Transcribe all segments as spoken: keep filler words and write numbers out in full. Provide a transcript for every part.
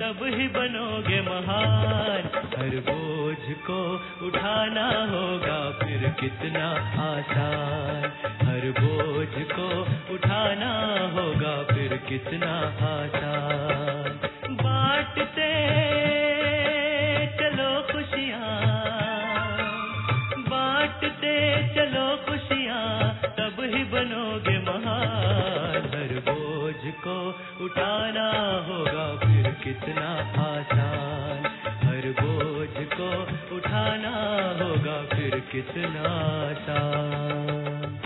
तब ही बनोगे महान। हर बोझ को उठाना होगा फिर कितना आसान, हर बोझ को उठाना होगा फिर कितना आसान। बांटते चलो खुशियाँ, बांटते चलो खुशियाँ, तब ही बनोगे महान। हर बोझ को उठाना होगा फिर कितना आसान, हर बोझ को उठाना होगा फिर कितना आसान।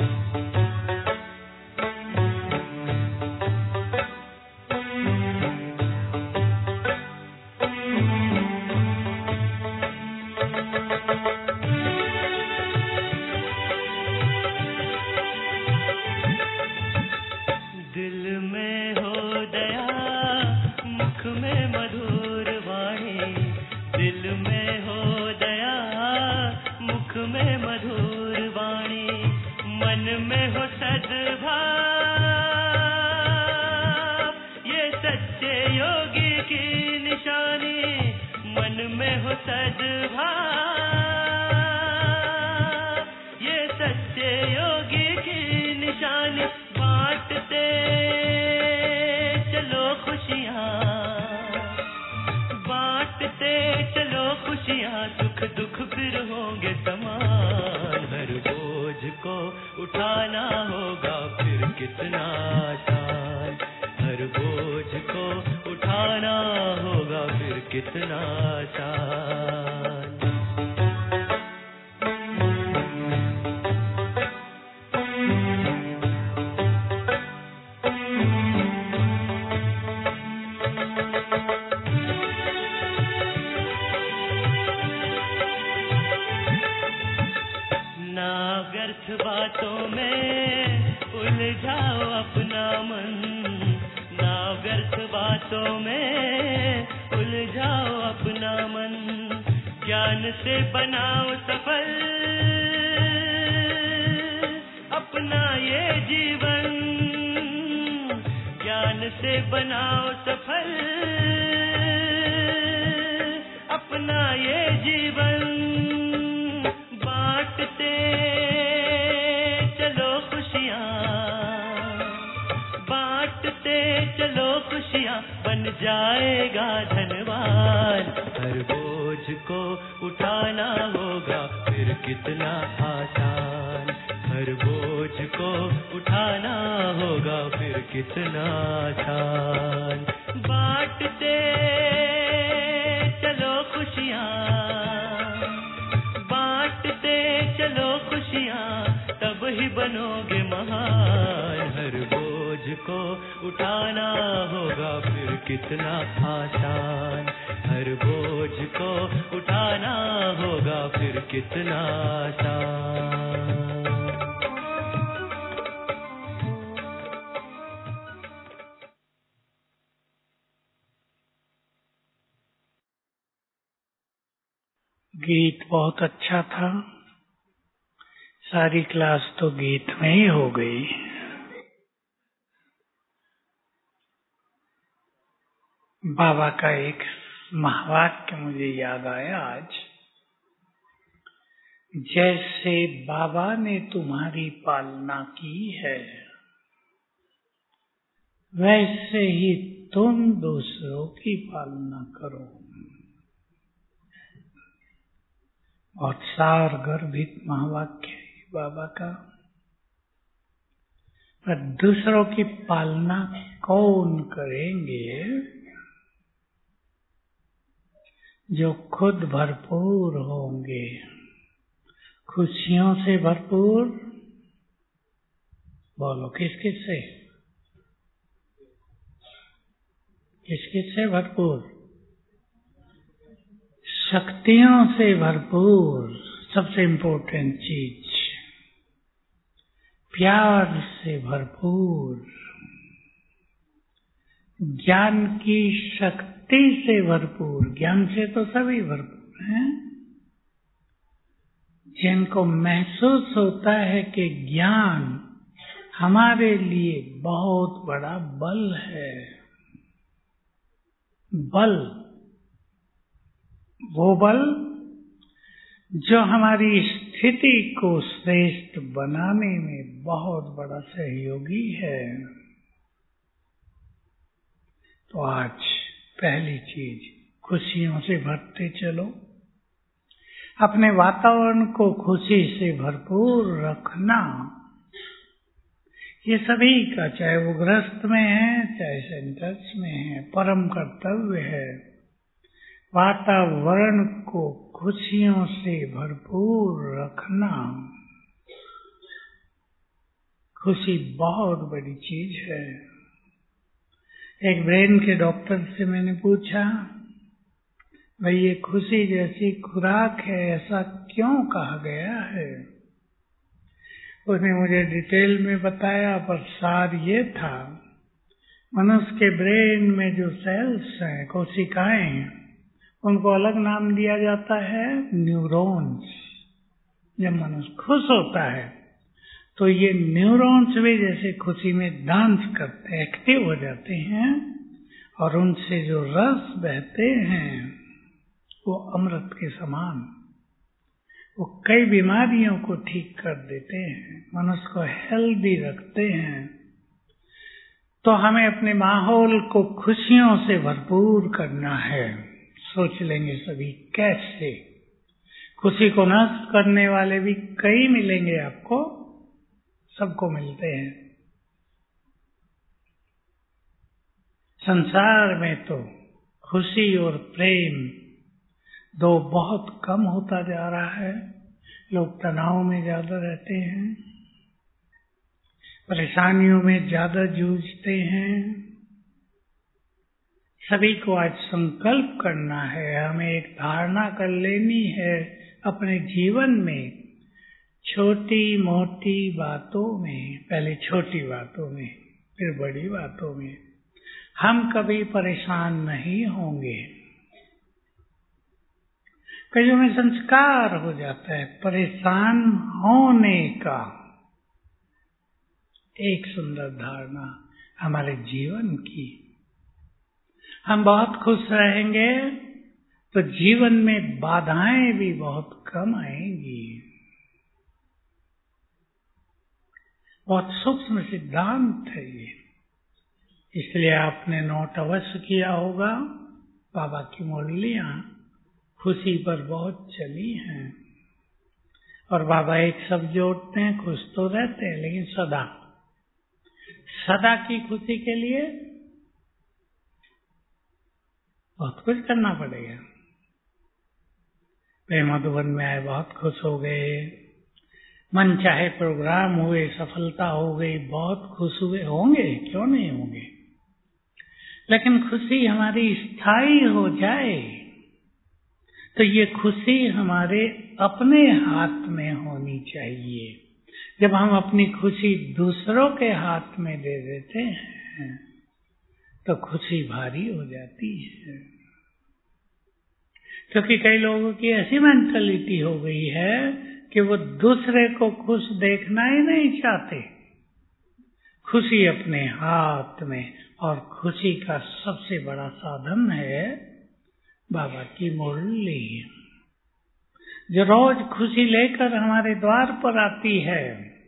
गीत बहुत अच्छा था। सारी क्लास तो गीत में ही हो गई। बाबा का एक महावाक्य मुझे याद आया आज। जैसे बाबा ने तुम्हारी पालना की है, वैसे ही तुम दूसरों की पालना करो। बहुत सार गर्भित महावाक्य है बाबा का। पर दूसरों की पालना कौन करेंगे? जो खुद भरपूर होंगे, खुशियों से भरपूर। बोलो किस किस से? किस किस से भरपूर? शक्तियों से भरपूर। सबसे इम्पोर्टेंट चीज, प्यार से भरपूर, ज्ञान की शक्ति से भरपूर। ज्ञान से तो सभी भरपूर हैं। जिनको महसूस होता है कि ज्ञान हमारे लिए बहुत बड़ा बल है, बल, वो बल जो हमारी स्थिति को श्रेष्ठ बनाने में बहुत बड़ा सहयोगी है। तो आज पहली चीज, खुशियों से भरते चलो। अपने वातावरण को खुशी से भरपूर रखना, ये सभी का, चाहे वो गृहस्थ में है चाहे सेंटर्स में है, परम कर्तव्य है। वातावरण को खुशियों से भरपूर रखना, खुशी बहुत बड़ी चीज है। एक ब्रेन के डॉक्टर से मैंने पूछा, भाई ये खुशी जैसी खुराक है, ऐसा क्यों कहा गया है? उसने मुझे डिटेल में बताया, पर सार ये था, मनुष्य के ब्रेन में जो सेल्स हैं, कोशिकाएं हैं, उनको अलग नाम दिया जाता है न्यूरॉन्स। जब मनुष्य खुश होता है तो ये न्यूरॉन्स भी जैसे खुशी में डांस करते हैं, एक्टिव हो जाते हैं, और उनसे जो रस बहते हैं वो अमृत के समान, वो कई बीमारियों को ठीक कर देते हैं, मनुष्य को हेल्दी रखते हैं। तो हमें अपने माहौल को खुशियों से भरपूर करना है। सोच लेंगे सभी कैसे। खुशी को नष्ट करने वाले भी कई मिलेंगे आपको, सबको मिलते हैं। संसार में तो खुशी और प्रेम दो बहुत कम होता जा रहा है। लोग तनाव में ज्यादा रहते हैं, परेशानियों में ज्यादा जूझते हैं। सभी को आज संकल्प करना है, हमें एक धारणा कर लेनी है अपने जीवन में, छोटी मोटी बातों में, पहले छोटी बातों में फिर बड़ी बातों में हम कभी परेशान नहीं होंगे। कईयों में संस्कार हो जाता है परेशान होने का। एक सुंदर धारणा हमारे जीवन की, हम बहुत खुश रहेंगे तो जीवन में बाधाएं भी बहुत कम आएंगी। बहुत सूक्ष्म सिद्धांत है ये, इसलिए आपने नोट अवश्य किया होगा। बाबा की मुरलियां खुशी पर बहुत चली हैं, और बाबा एक शब्द जोड़ते हैं, खुश तो रहते हैं लेकिन सदा सदा की खुशी के लिए बहुत कुछ करना पड़ेगा। वे मधुबन में आए, बहुत खुश हो गए, मन चाहे प्रोग्राम हुए, सफलता हो गई, बहुत खुश हुए होंगे, क्यों नहीं होंगे। लेकिन खुशी हमारी स्थायी हो जाए तो ये खुशी हमारे अपने हाथ में होनी चाहिए। जब हम अपनी खुशी दूसरों के हाथ में दे देते हैं तो खुशी भारी हो जाती है। क्योंकि कई लोगों की ऐसी मेंटालिटी हो गई है कि वो दूसरे को खुश देखना ही नहीं चाहते। खुशी अपने हाथ में, और खुशी का सबसे बड़ा साधन है बाबा की मुरली, जो रोज खुशी लेकर हमारे द्वार पर आती है।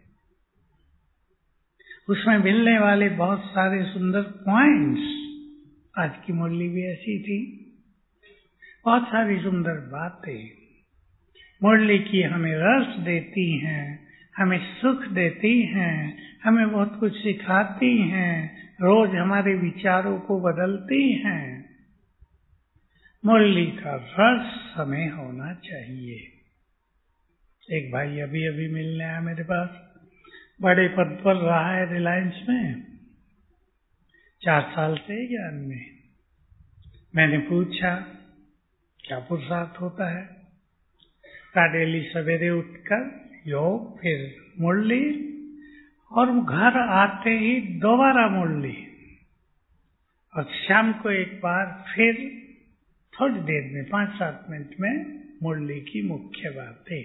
उसमें मिलने वाले बहुत सारे सुंदर पॉइंट्स, आज की मुरली भी ऐसी थी, बहुत सारी सुंदर बातें मुरली की हमें रस देती हैं, हमें सुख देती हैं, हमें बहुत कुछ सिखाती हैं, रोज हमारे विचारों को बदलती हैं। मुरली का रस हमें होना चाहिए। एक भाई अभी अभी मिलने आया मेरे पास, बड़े पद पर रहा है रिलायंस में, चार साल से ज्ञान में। मैंने पूछा क्या पुरुषार्थ होता है? का डेली सवेरे उठकर योग, फिर मुरली, और घर आते ही दोबारा मुरली, और शाम को एक बार फिर थोड़ी देर में, पांच सात मिनट में मुरली की मुख्य बातें।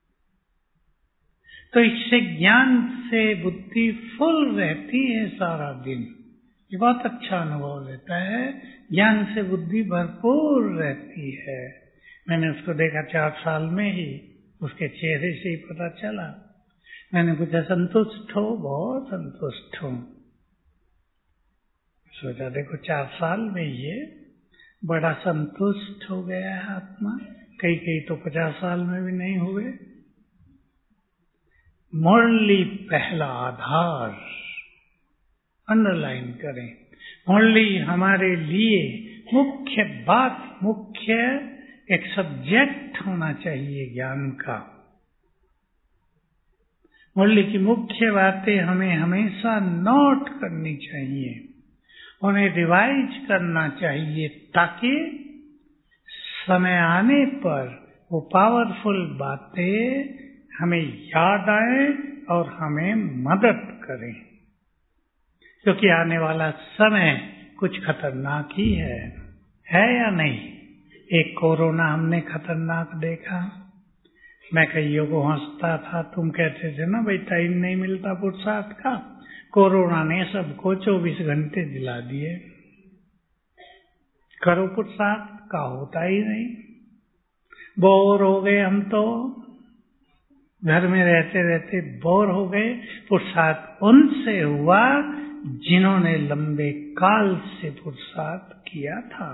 तो इससे ज्ञान से बुद्धि फुल रहती है सारा दिन। ये बहुत अच्छा अनुभव रहता है ज्ञान से बुद्धि भरपूर रहती है। मैंने उसको देखा चार साल में ही, उसके चेहरे से ही पता चला। मैंने पूछा संतुष्ट हो? बहुत संतुष्ट हूं। सोचा देखो चार साल में ये बड़ा संतुष्ट हो गया है आत्मा। कई कई तो पचास साल में भी नहीं हुए। मुरली पहला आधार, अंडरलाइन करें। मुरली हमारे लिए मुख्य बात, मुख्य एक सब्जेक्ट होना चाहिए ज्ञान का। मुरली की मुख्य बातें हमें हमेशा नोट करनी चाहिए, उन्हें रिवाइज करना चाहिए, ताकि समय आने पर वो पावरफुल बातें हमें याद आए और हमें मदद करें। क्योंकि आने वाला समय कुछ खतरनाक ही है, है या नहीं? एक कोरोना हमने खतरनाक देखा। मैं कईयों को हंसता था, तुम कहते थे ना भाई टाइम नहीं मिलता पुरुषार्थ का। कोरोना ने सबको चौबीस घंटे दिला दिए। करो पुरुषार्थ का, होता ही नहीं। बोर हो गए हम तो, घर में रहते रहते बोर हो गए। पुरुषार्थ उनसे हुआ जिन्होंने लंबे काल से पुरुषार्थ किया था।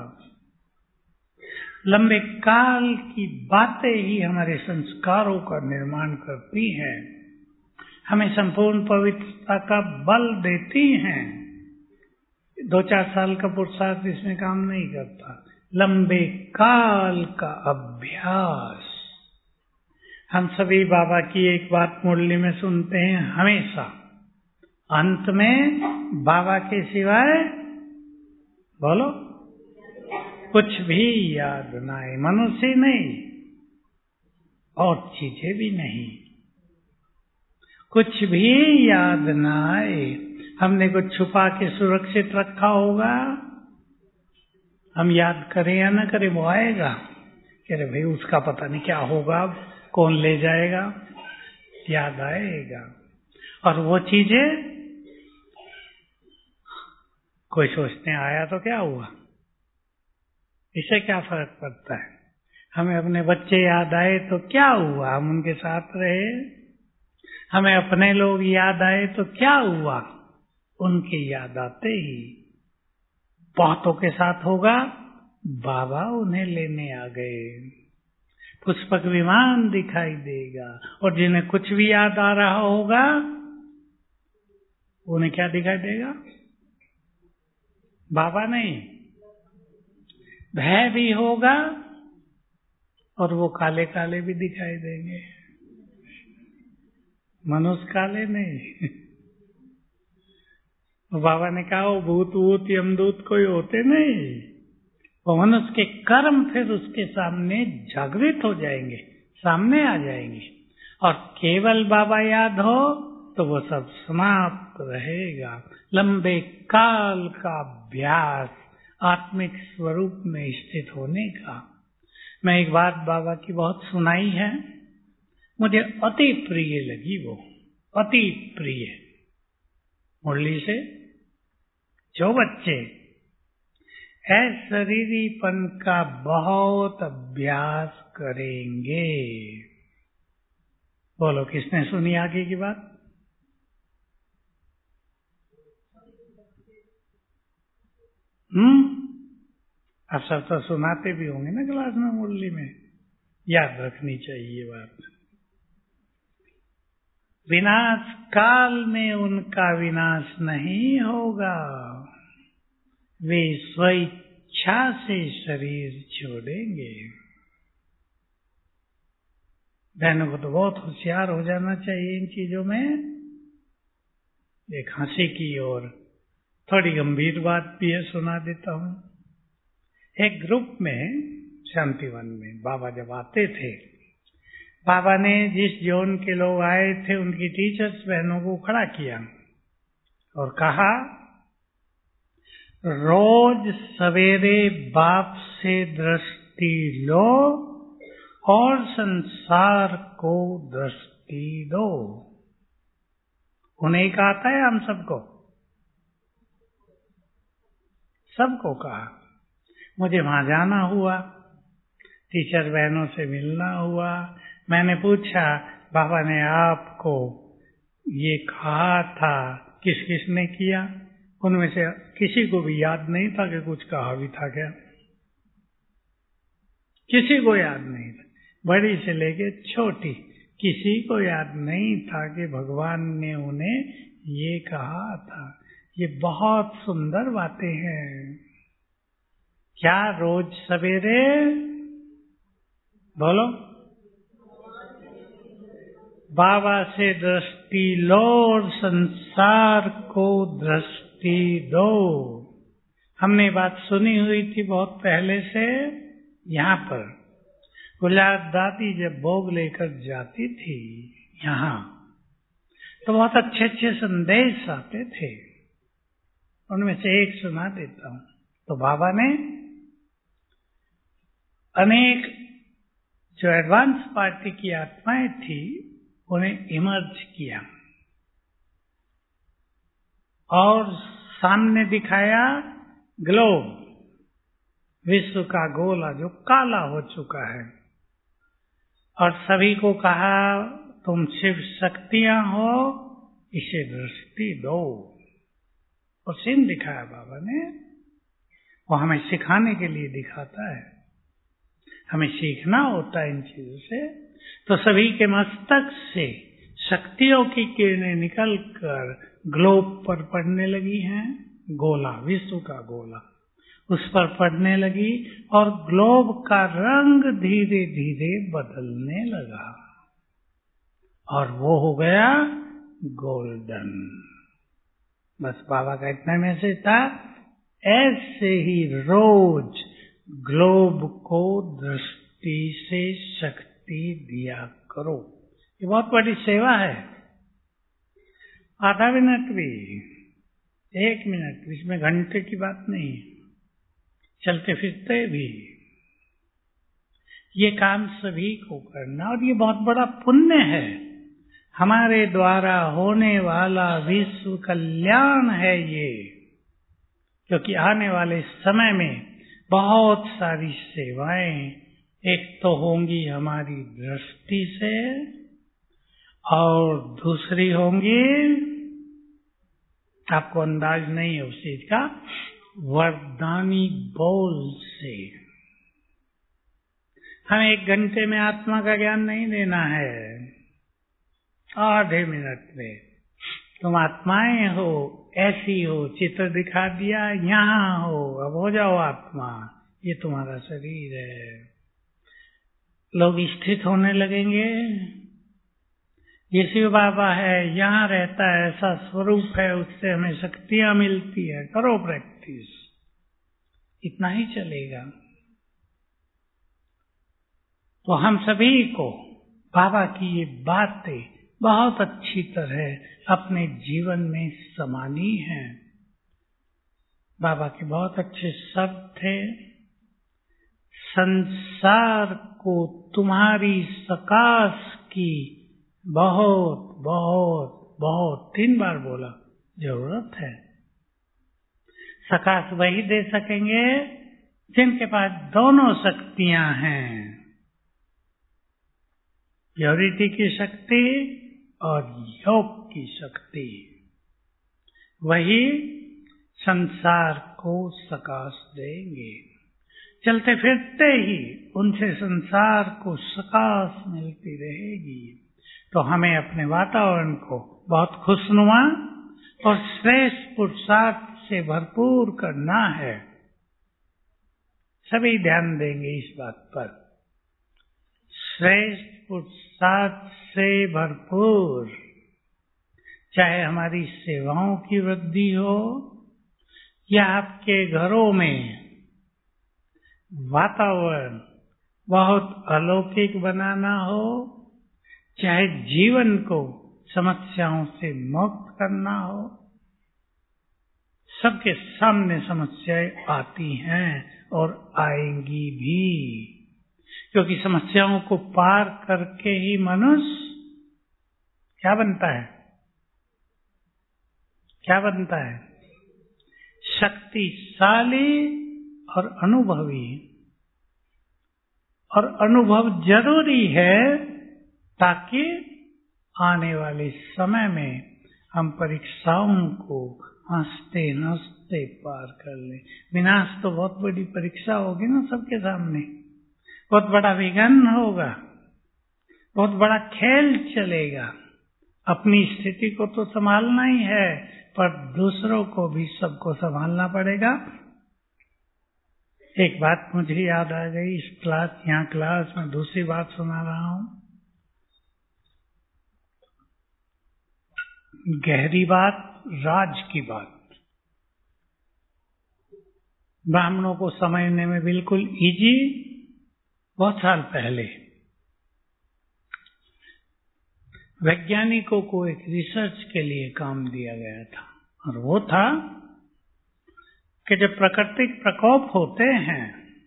लंबे काल की बातें ही हमारे संस्कारों का निर्माण करती हैं, हमें संपूर्ण पवित्रता का बल देती हैं। दो चार साल का पुरुषार्थ इसमें काम नहीं करता। लंबे काल का अभ्यास। हम सभी बाबा की एक बात मुरली में सुनते हैं हमेशा, अंत में बाबा के सिवाय बोलो कुछ भी याद ना आए। मनुष्य नहीं और चीजें भी नहीं, कुछ भी याद ना आए। हमने कुछ छुपा के सुरक्षित रखा होगा, हम याद करें या ना करें वो आएगा। कह रहे भाई उसका पता नहीं क्या होगा, कौन ले जाएगा, याद आएगा। और वो चीजें कोई सोचते हैं आया तो क्या हुआ, इससे क्या फर्क पड़ता है। हमें अपने बच्चे याद आए तो क्या हुआ, हम उनके साथ रहे। हमें अपने लोग याद आए तो क्या हुआ, उनकी याद आते ही बहुतों के साथ होगा बाबा उन्हें लेने आ गए। पुष्पक विमान दिखाई देगा, और जिन्हें कुछ भी याद आ रहा होगा उन्हें क्या दिखाई देगा? बाबा नहीं, भय भी होगा और वो काले काले भी दिखाई देंगे। मनुष्य काले नहीं। बाबा ने कहा वो भूत वूत यमदूत कोई होते नहीं, वो मनुष्य के कर्म फिर उसके सामने जागृत हो जाएंगे, सामने आ जाएंगे। और केवल बाबा याद हो तो वो सब समाप्त रहेगा। लंबे काल का अभ्यास आत्मिक स्वरूप में स्थित होने का। मैं एक बात बाबा की बहुत सुनाई है, मुझे अति प्रिय लगी, वो अति प्रिय। मुरली से जो बच्चे अशरीरीपन का बहुत अभ्यास करेंगे, बोलो किसने सुनी आगे की बात? हम्म आप सब तो सुनाते भी होंगे ना क्लास में, मुरली में। याद रखनी चाहिए बात। विनाश काल में उनका विनाश नहीं होगा, वे स्वेच्छा से शरीर छोड़ेंगे। बहनों को तो बहुत होशियार हो जाना चाहिए इन चीजों में। एक हंसी की और थोड़ी गंभीर बात भी है, सुना देता हूं। एक ग्रुप में शांतिवन में बाबा जब आते थे, बाबा ने जिस जोन के लोग आए थे उनकी टीचर्स बहनों को खड़ा किया और कहा, रोज सवेरे बाप से दृष्टि लो और संसार को दृष्टि दो। उन्हें कहा था हम सबको सबको कहा, मुझे वहां जाना हुआ, टीचर बहनों से मिलना हुआ। मैंने पूछा, बाबा ने आपको ये कहा था, किस किस ने किया? उनमें से किसी को भी याद नहीं था कि कुछ कहा भी था क्या। किसी को याद नहीं था, बड़ी से लेके छोटी, किसी को याद नहीं था कि भगवान ने उन्हें ये कहा था। ये बहुत सुंदर बातें हैं। क्या रोज सवेरे बोलो, बाबा से दृष्टि लो और संसार को दृष्टि दो। हमने बात सुनी हुई थी बहुत पहले से। यहाँ पर गुलाब दादी जब भोग लेकर जाती थी यहाँ, तो बहुत अच्छे अच्छे संदेश आते थे। उनमें से एक सुना देता हूँ। तो बाबा ने अनेक जो एडवांस पार्टी की आत्माएं थी उन्हें इमर्ज किया और सामने दिखाया ग्लोब, विश्व का गोला जो काला हो चुका है, और सभी को कहा तुम शिव शक्तियां हो, इसे दृष्टि दो। और सीन दिखाया बाबा ने। वो हमें सिखाने के लिए दिखाता है, हमें सीखना होता है इन चीजों से। तो सभी के मस्तक से शक्तियों की किरणें निकलकर ग्लोब पर पड़ने लगी हैं। गोला, विश्व का गोला उस पर पड़ने लगी और ग्लोब का रंग धीरे धीरे बदलने लगा और वो हो गया गोल्डन। बस बाबा का इतना मैसेज था, ऐसे ही रोज ग्लोब को दृष्टि से शक्ति दिया करो। ये बहुत बड़ी सेवा है। आधा मिनट भी, एक मिनट, इसमें घंटे की बात नहीं, चलते फिरते भी ये काम सभी को करना। और ये बहुत बड़ा पुण्य है, हमारे द्वारा होने वाला विश्व कल्याण है ये। क्योंकि आने वाले समय में बहुत सारी सेवाएं एक तो होंगी हमारी दृष्टि से और दूसरी होंगी, आपको अंदाज नहीं है उस चीज का, वरदानी बोल से। हमें एक घंटे में आत्मा का ज्ञान नहीं देना है, आधे मिनट में तुम आत्माएं हो, ऐसी हो, चित्र दिखा दिया, यहाँ हो, अब हो जाओ आत्मा, ये तुम्हारा शरीर है। लोग स्थित होने लगेंगे, ये शिव बाबा है, यहाँ रहता है, ऐसा स्वरूप है, उससे हमें शक्तियां मिलती है, करो प्रैक्टिस, इतना ही चलेगा। तो हम सभी को बाबा की ये बातें बहुत अच्छी तरह अपने जीवन में समानी है। बाबा के बहुत अच्छे शब्द थे, संसार को तुम्हारी सकाश की बहुत बहुत बहुत, तीन बार बोला, जरूरत है। सकाश वही दे सकेंगे जिनके पास दोनों शक्तियां हैं, प्योरिटी की शक्ति और योग की शक्ति। वही संसार को सकाश देंगे। चलते फिरते ही उनसे संसार को सकाश मिलती रहेगी। तो हमें अपने वातावरण को बहुत खुशनुमा और श्रेष्ठ पुरुषार्थ से भरपूर करना है। सभी ध्यान देंगे इस बात पर, श्रेष्ठ पुरुषार्थ से भरपूर, चाहे हमारी सेवाओं की वृद्धि हो या आपके घरों में वातावरण बहुत अलौकिक बनाना हो, चाहे जीवन को समस्याओं से मुक्त करना हो। सबके सामने समस्याएं आती हैं और आएंगी भी, क्योंकि समस्याओं को पार करके ही मनुष्य क्या बनता है, क्या बनता है, शक्तिशाली और अनुभवी। और अनुभव जरूरी है ताकि आने वाले समय में हम परीक्षाओं को हंसते हंसते पार कर लें। विनाश तो बहुत बड़ी परीक्षा होगी ना सबके सामने, बहुत बड़ा विघ्न होगा, बहुत बड़ा खेल चलेगा। अपनी स्थिति को तो संभालना ही है, पर दूसरों को भी सबको संभालना पड़ेगा। एक बात मुझे याद आ गई, इस क्लास यहाँ क्लास में दूसरी बात सुना रहा हूँ, गहरी बात, राज की बात, ब्राह्मणों को समझने में बिल्कुल इजी। बहुत साल पहले वैज्ञानिकों को एक रिसर्च के लिए काम दिया गया था, और वो था कि जब प्राकृतिक प्रकोप होते हैं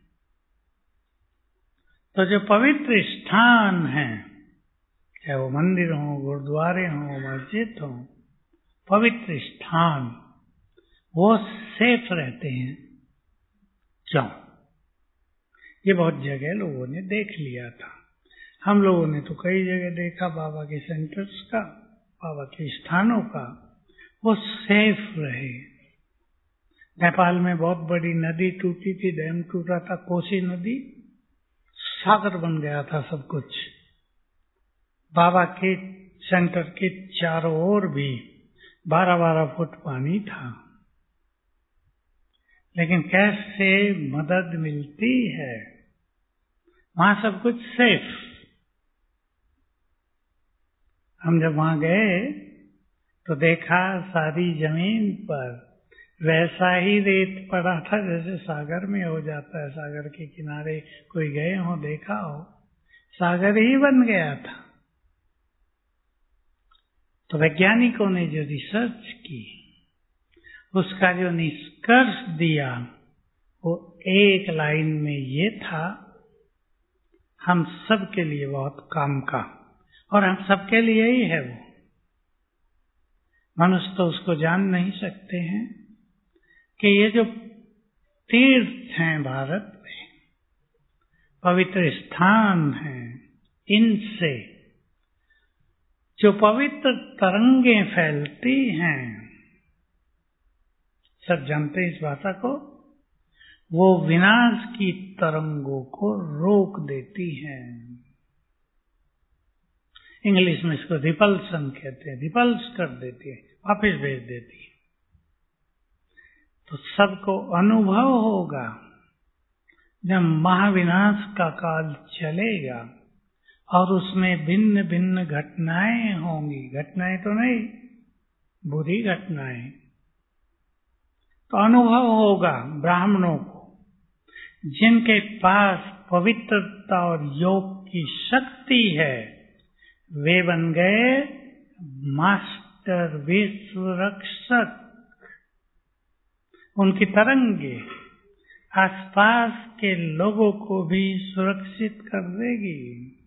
तो जो पवित्र स्थान हैं, चाहे वो मंदिर हो, गुरुद्वारे हो, मस्जिद हो, पवित्र स्थान, वो सेफ रहते हैं। क्यों? ये बहुत जगह लोगों ने देख लिया था। हम लोगों ने तो कई जगह देखा बाबा के सेंटर्स का, बाबा के स्थानों का, वो सेफ रहे। नेपाल में बहुत बड़ी नदी टूटी थी, डैम टूटा था, कोसी नदी, सागर बन गया था सब कुछ। बाबा के सेंटर के चारों ओर भी बारह बारह फुट पानी था। लेकिन कैसे मदद मिलती है, वहां सब कुछ सेफ। हम जब वहां गए तो देखा सारी जमीन पर वैसा ही रेत पड़ा था जैसे सागर में हो जाता है। सागर के किनारे कोई गए हो, देखा हो, सागर ही बन गया था। तो वैज्ञानिकों ने जो रिसर्च की, उसका जो निष्कर्ष दिया, वो एक लाइन में ये था, हम सब के लिए बहुत काम का, और हम सबके लिए ही है वो। मनुष्य तो उसको जान नहीं सकते हैं कि ये जो तीर्थ हैं भारत में, पवित्र स्थान हैं, इनसे जो पवित्र तरंगें फैलती हैं, सब जानते हैं इस भाषा को, वो विनाश की तरंगों को रोक देती हैं। इंग्लिश में इसको रिपल्सन कहते हैं, रिपल्स कर देती है, वापस भेज देती है। तो सबको अनुभव होगा जब महाविनाश का काल चलेगा और उसमें भिन्न भिन्न घटनाएं होंगी। घटनाएं तो नहीं, बुरी घटनाएं। तो अनुभव होगा ब्राह्मणों को, जिनके पास पवित्रता और योग की शक्ति है, वे बन गए मास्टर विश्व रक्षक। उनकी तरंगे आसपास के लोगों को भी सुरक्षित कर देगी।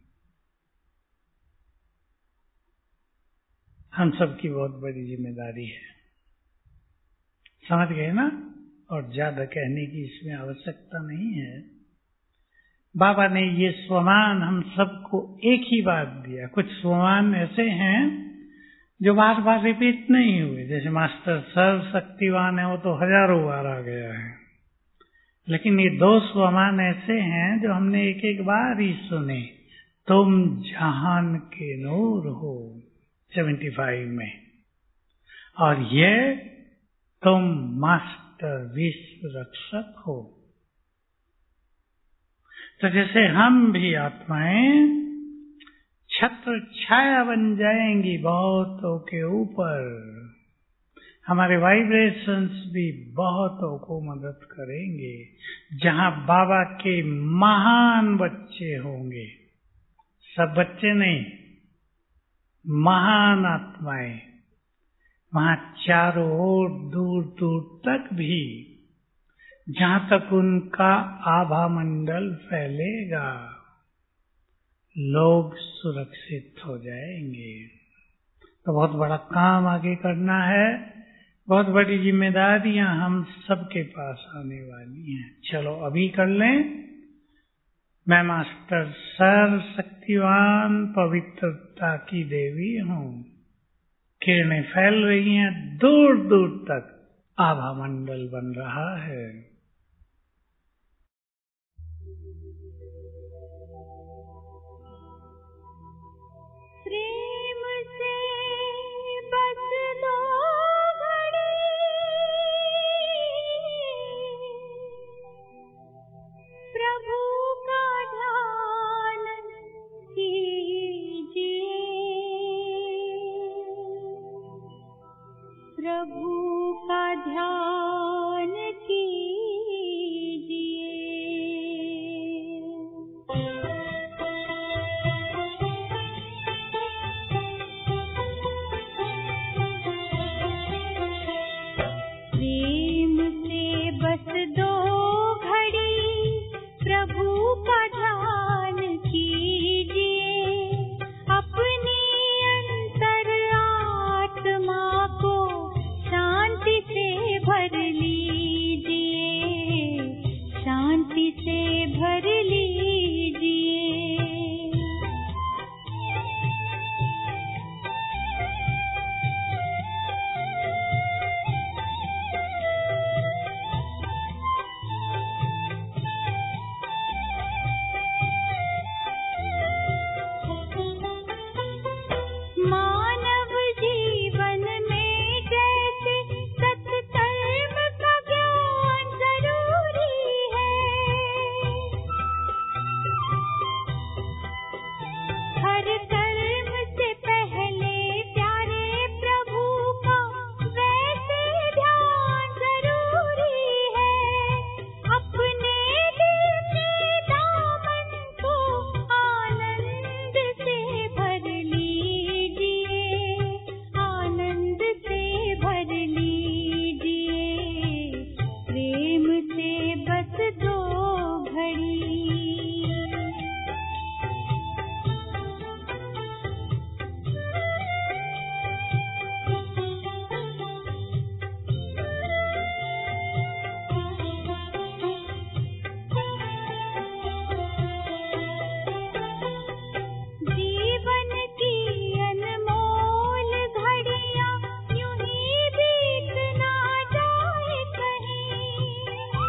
हम सबकी बहुत बड़ी जिम्मेदारी है, समझ गए ना? और ज्यादा कहने की इसमें आवश्यकता नहीं है। बाबा ने ये स्वमान हम सबको एक ही बात दिया। कुछ स्वमान ऐसे हैं जो बार बार रिपीट नहीं हुए, जैसे मास्टर सर्वशक्तिवान है, वो तो हजारों बार आ गया है। लेकिन ये दो स्वमान ऐसे हैं जो हमने एक एक बार ही सुने। तुम जहान के नूर हो, सेवेंटी फाइव में, और ये तुम मास्टर विश्व रक्षक हो। तो जैसे हम भी आत्माएं छत्र छाया बन जाएंगी बहुतों के ऊपर, हमारे वाइब्रेशंस भी बहुतों को मदद करेंगे। जहां बाबा के महान बच्चे होंगे, सब बच्चे नहीं, महान आत्माएं, वहां चारों ओर दूर दूर तक भी, जहां तक उनका आभा मंडल फैलेगा, लोग सुरक्षित हो जाएंगे। तो बहुत बड़ा काम आगे करना है। बहुत बड़ी जिम्मेदारियां हम सबके पास आने वाली हैं। चलो अभी कर लें। मैं मास्टर सर्व शक्तिवान पवित्रता की देवी हूँ। किरणें फैल रही हैं, दूर दूर तक आभा मंडल बन रहा है। प्रेम से बस दो घड़ी प्रभु का ध्यान कीजिए, प्रभु का ध्यान कीजिए। प्रेम से बस दो घड़ी प्रभु का ध्यान कीजिए, अपनी अंतर आत्मा को शांति से भर लीजिए, शांति से भर लीजिए। मानव जीवन में जैसे सत्कर्म का ज्ञान जरूरी है, हर कर्म से पहले प्यारे प्रभु का वैसे ध्यान जरूरी है। अपने दिल के दामन को आनंद से भर लीजिए, आनंद से भर लीजिए। प्रेम से बस दो घड़ी जीवन की अनमोल घड़ियां यूं ही बीत ना जाए कहीं,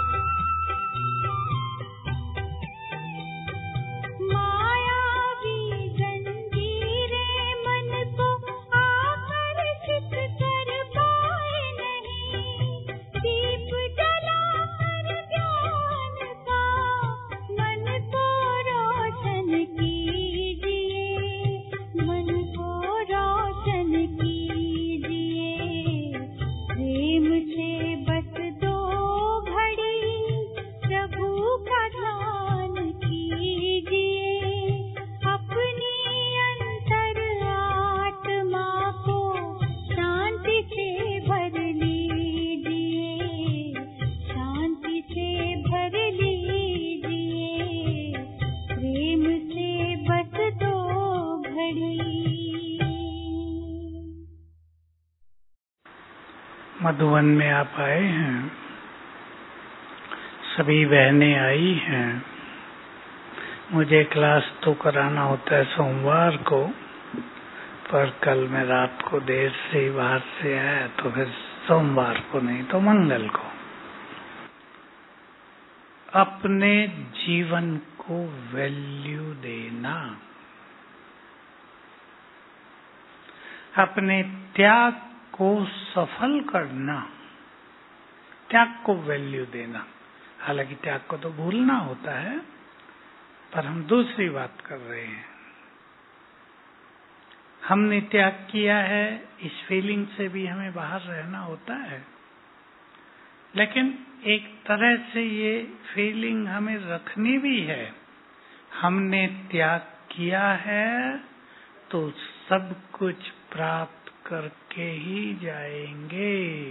मायावी जंजीरें मन को आकर्षित कर पाए नहीं। दीप जलाकर ज्ञान का मन को रोशन कीजिए, मन को रोशन कीजिए। प्रेम से बस दो घड़ी प्रभु का ध्यान कीजिए, अपनी अंतर आत्मा को शांति से भर लीजिए, शांति से भर लीजिए। प्रेम से बस दो घड़ी। मधुबन में आप आए हैं, सभी बहनें आई हैं। मुझे क्लास तो कराना होता है सोमवार को, पर कल मैं रात को देर से बाहर से आया, तो फिर सोमवार को नहीं तो मंगल को। अपने जीवन को वैल्यू देना, अपने त्याग को सफल करना, त्याग को वैल्यू देना। हालांकि त्याग को तो भूलना होता है, पर हम दूसरी बात कर रहे हैं। हमने त्याग किया है, इस फीलिंग से भी हमें बाहर रहना होता है, लेकिन एक तरह से ये फीलिंग हमें रखनी भी है। हमने त्याग किया है तो सब कुछ प्राप्त करके ही जाएंगे।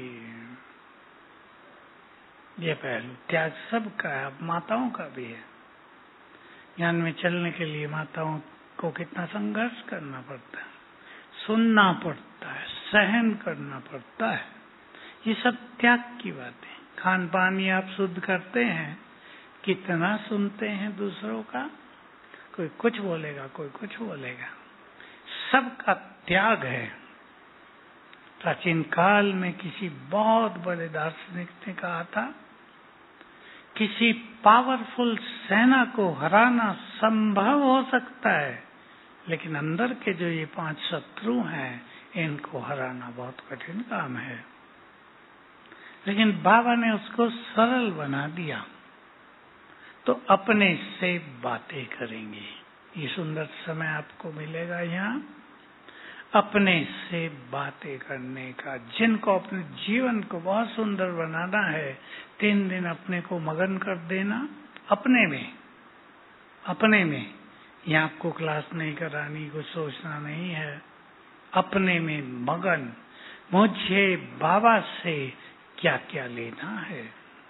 ये पहलू त्याग सबका है, अब माताओं का भी है। ज्ञान में चलने के लिए माताओं को कितना संघर्ष करना पड़ता है, सुनना पड़ता है, सहन करना पड़ता है। ये सब त्याग की बातें। खान पान ये आप शुद्ध करते हैं, कितना सुनते हैं दूसरों का, कोई कुछ बोलेगा कोई कुछ बोलेगा, सबका त्याग है। प्राचीन काल में किसी बहुत बड़े दार्शनिक ने कहा था, किसी पावरफुल सेना को हराना संभव हो सकता है, लेकिन अंदर के जो ये पांच शत्रु हैं इनको हराना बहुत कठिन काम है। लेकिन बाबा ने उसको सरल बना दिया। तो अपने से बातें करेंगे, ये सुंदर समय आपको मिलेगा यहाँ अपने से बातें करने का। जिनको अपने जीवन को बहुत सुंदर बनाना है, तीन दिन अपने को मगन कर देना अपने में, अपने में। यहाँ आपको क्लास नहीं करानी, कुछ सोचना नहीं है, अपने में मगन। मुझे बाबा से क्या क्या लेना है,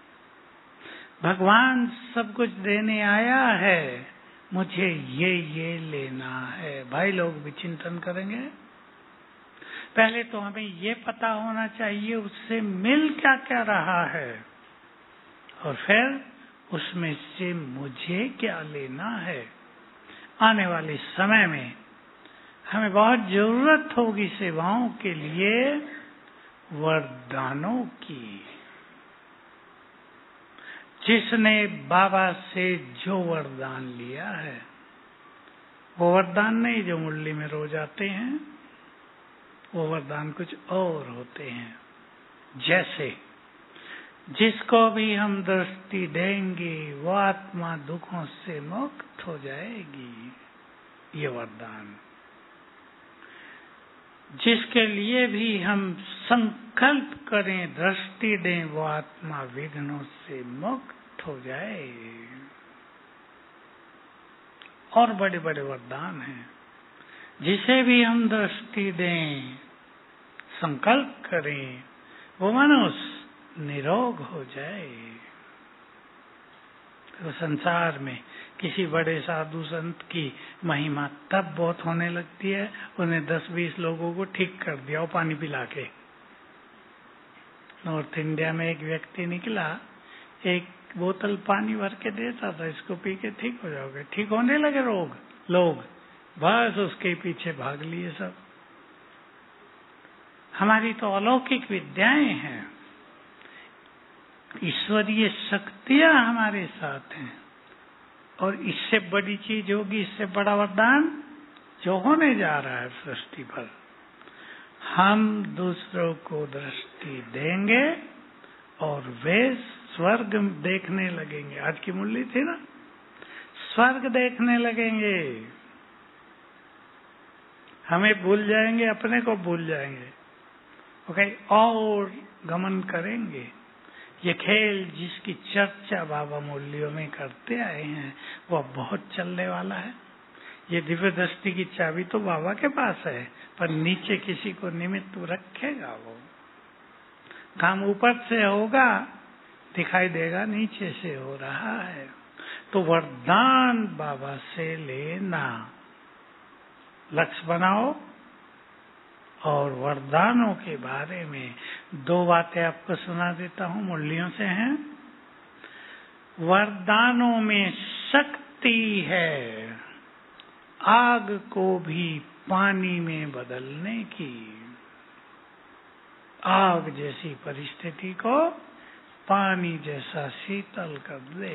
भगवान सब कुछ देने आया है, मुझे ये ये लेना है। भाई लोग भी चिंतन करेंगे। पहले तो हमें ये पता होना चाहिए उससे मिल क्या क्या रहा है, और फिर उसमें से मुझे क्या लेना है। आने वाले समय में हमें बहुत जरूरत होगी सेवाओं के लिए वरदानों की। जिसने बाबा से जो वरदान लिया है, वो वरदान नहीं जो मुरली में रोज आते हैं, वो वरदान कुछ और होते हैं। जैसे जिसको भी हम दृष्टि देंगे वो आत्मा दुखों से मुक्त हो जाएगी, ये वरदान। जिसके लिए भी हम संकल्प करें, दृष्टि दें, वो आत्मा विघ्नों से मुक्त हो जाए। और बड़े बड़े वरदान हैं। जिसे भी हम दृष्टि दें, संकल्प करें, वो मनुष्य निरोग हो जाए। तो संसार में किसी बड़े साधु संत की महिमा तब बहुत होने लगती है, उन्हें दस बीस लोगों को ठीक कर दिया वो पानी पिला के। नॉर्थ इंडिया में एक व्यक्ति निकला, एक बोतल पानी भर के देता था, इसको पी के ठीक हो जाओगे। ठीक होने लगे रोग लोग, बस उसके पीछे भाग लिए सब। हमारी तो अलौकिक विद्याएं हैं, ईश्वरीय शक्तियां हमारे साथ हैं, और इससे बड़ी चीज होगी, इससे बड़ा वरदान जो होने जा रहा है सृष्टि पर। हम दूसरों को दृष्टि देंगे और वे स्वर्ग देखने लगेंगे। आज की मुरली थी ना, स्वर्ग देखने लगेंगे। हमें भूल जाएंगे, अपने को भूल जाएंगे, ओके, और गमन करेंगे। ये खेल जिसकी चर्चा बाबा मुरलियों में करते आए हैं, वह बहुत चलने वाला है। ये दिव्य दृष्टि की चाबी तो बाबा के पास है, पर नीचे किसी को निमित्त रखेगा। वो काम ऊपर से होगा, दिखाई देगा नीचे से हो रहा है। तो वरदान बाबा से लेना, लक्ष्य बनाओ। और वरदानों के बारे में दो बातें आपको सुना देता हूं, मुरलियों से हैं। वरदानों में शक्ति है आग को भी पानी में बदलने की, आग जैसी परिस्थिति को पानी जैसा शीतल कर दे।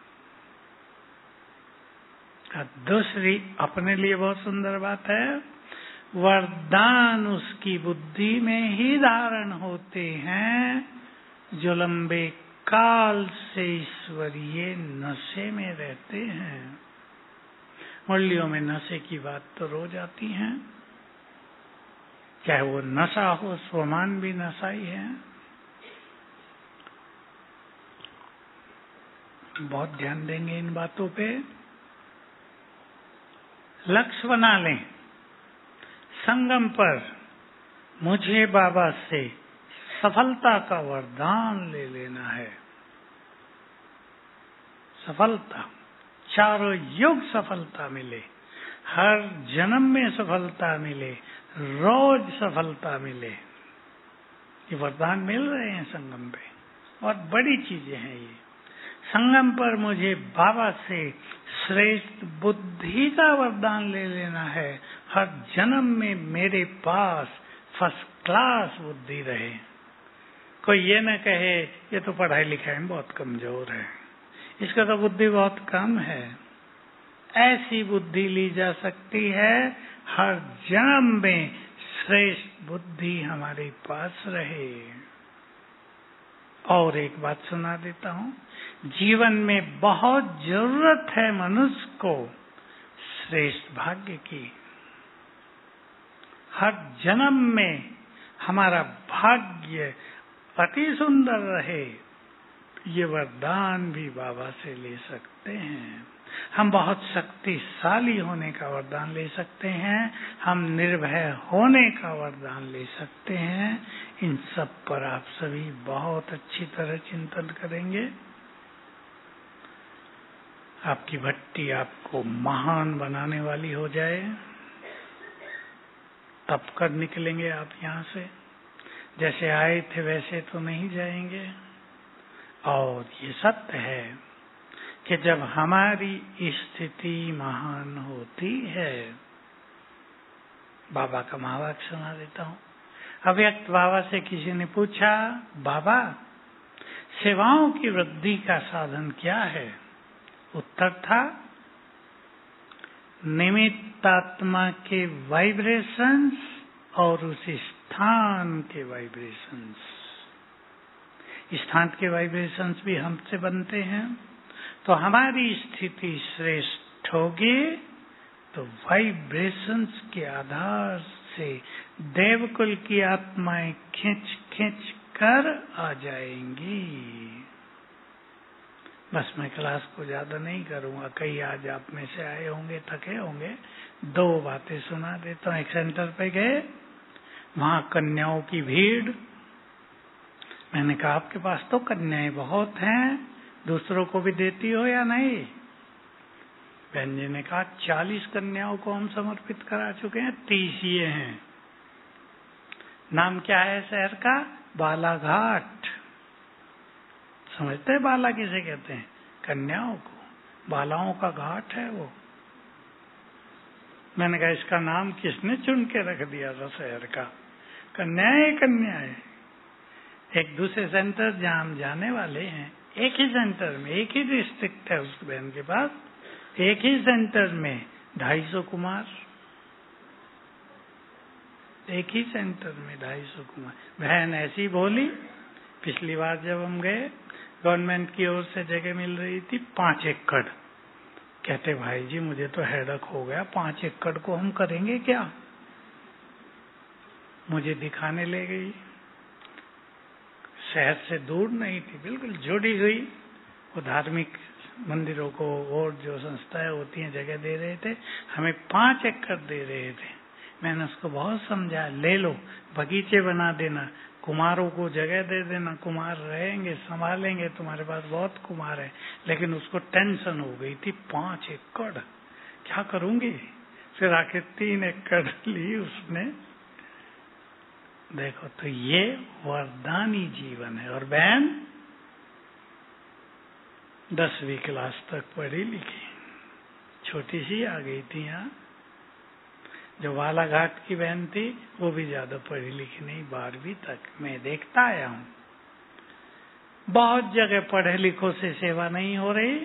दूसरी अपने लिए बहुत सुंदर बात है, वरदान उसकी बुद्धि में ही धारण होते हैं जो लंबे काल से ईश्वरीय नशे में रहते हैं। मुरलियों में नशे की बात तो रोज आती है, चाहे वो नशा हो, स्वमान भी नशा ही है। बहुत ध्यान देंगे इन बातों पे। लक्ष्य बना लें संगम पर, मुझे बाबा से सफलता का वरदान ले लेना है। सफलता, चारों युग सफलता मिले, हर जन्म में सफलता मिले, रोज सफलता मिले। ये वरदान मिल रहे हैं संगम पे, बहुत बड़ी चीजें हैं ये। संगम पर मुझे बाबा से श्रेष्ठ बुद्धि का वरदान ले लेना है। हर जन्म में मेरे पास फर्स्ट क्लास बुद्धि रहे। कोई ये न कहे ये तो पढ़ाई लिखाई में बहुत कमजोर है, इसका तो बुद्धि बहुत कम है। ऐसी बुद्धि ली जा सकती है, हर जन्म में श्रेष्ठ बुद्धि हमारे पास रहे। और एक बात सुना देता हूँ, जीवन में बहुत जरूरत है मनुष्य को श्रेष्ठ भाग्य की। हर जन्म में हमारा भाग्य अति सुंदर रहे, ये वरदान भी बाबा से ले सकते हैं। हम बहुत शक्तिशाली होने का वरदान ले सकते हैं, हम निर्भय होने का वरदान ले सकते हैं। इन सब पर आप सभी बहुत अच्छी तरह चिंतन करेंगे। आपकी भट्टी आपको महान बनाने वाली हो जाए, तब कर निकलेंगे आप यहाँ से। जैसे आए थे वैसे तो नहीं जाएंगे। और ये सत्य है कि जब हमारी स्थिति महान होती है, बाबा का महावाक्य सुना देता हूँ। अव्यक्त बाबा से किसी ने पूछा, बाबा सेवाओं की वृद्धि का साधन क्या है? उत्तर था, निमित्तात्मा के वाइब्रेशंस और उस स्थान के वाइब्रेशंस। स्थान के वाइब्रेशंस भी हमसे बनते हैं। तो हमारी स्थिति श्रेष्ठ होगी तो वाइब्रेशंस के आधार से देवकुल की आत्माएं खींच खींच कर आ जाएंगी। बस मैं क्लास को ज्यादा नहीं करूंगा, कई आज आप में से आए होंगे, थके होंगे। दो बातें सुना देता हूँ। एक सेंटर पे गए, वहां कन्याओं की भीड़। मैंने कहा आपके पास तो कन्याएं बहुत हैं, दूसरों को भी देती हो या नहीं? बहन जी ने कहा चालीस कन्याओं को हम समर्पित करा चुके हैं, तीस ये हैं। नाम क्या है शहर का? बालाघाट। समझते हैं बाला किसे कहते हैं? कन्याओं को। बालाओं का घाट है वो। मैंने कहा इसका नाम किसने चुन के रख दिया था शहर का? कन्याएं कन्याएं। एक दूसरे सेंटर जहां हम जाने वाले हैं, एक ही सेंटर में, एक ही डिस्ट्रिक्ट है उस बहन के पास, एक ही सेंटर में ढाई सौ कुमार, एक ही सेंटर में ढाई सौ कुमार। बहन ऐसी बोली, पिछली बार जब हम गए गवर्नमेंट की ओर से जगह मिल रही थी पांच एकड़। कहते भाई जी मुझे तो हेडक हो गया, पांच एकड़ को हम करेंगे क्या? मुझे दिखाने ले गई, शहर से दूर नहीं थी, बिल्कुल जुड़ी हुई। वो धार्मिक मंदिरों को और जो संस्थाएं होती हैं जगह दे रहे थे, हमें पांच एकड़ दे रहे थे। मैंने उसको बहुत समझाया, ले लो, बगीचे बना देना, कुमारों को जगह दे देना, कुमार रहेंगे, संभालेंगे, तुम्हारे पास बहुत कुमार है। लेकिन उसको टेंशन हो गई थी, पांच एकड़ क्या करूंगी? फिर आखिर तीन एकड़ ली उसने। देखो तो ये वरदानी जीवन है। और बहन दसवीं क्लास तक पढ़ी लिखी, छोटी सी आ गई थी यहाँ। जो बालाघाट की बहन थी वो भी ज्यादा पढ़ी लिखी नहीं, बारहवीं तक मैं देखता आया हूँ। बहुत जगह पढ़े लिखों से सेवा नहीं हो रही,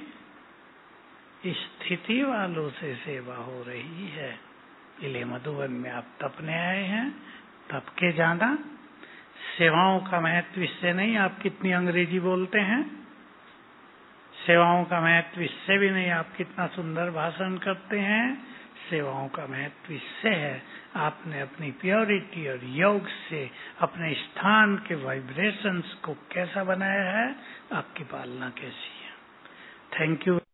स्थिति वालों से सेवा हो रही है। इसलिए मधुबन में आप तपने आए हैं, तप के जाना। सेवाओं का महत्व इससे नहीं आप कितनी अंग्रेजी बोलते हैं, सेवाओं का महत्व इससे भी नहीं आप कितना सुंदर भाषण करते हैं। सेवाओं का महत्व इससे है आपने अपनी प्योरिटी और योग से अपने स्थान के वाइब्रेशंस को कैसा बनाया है, आपकी पालना कैसी है। Thank you.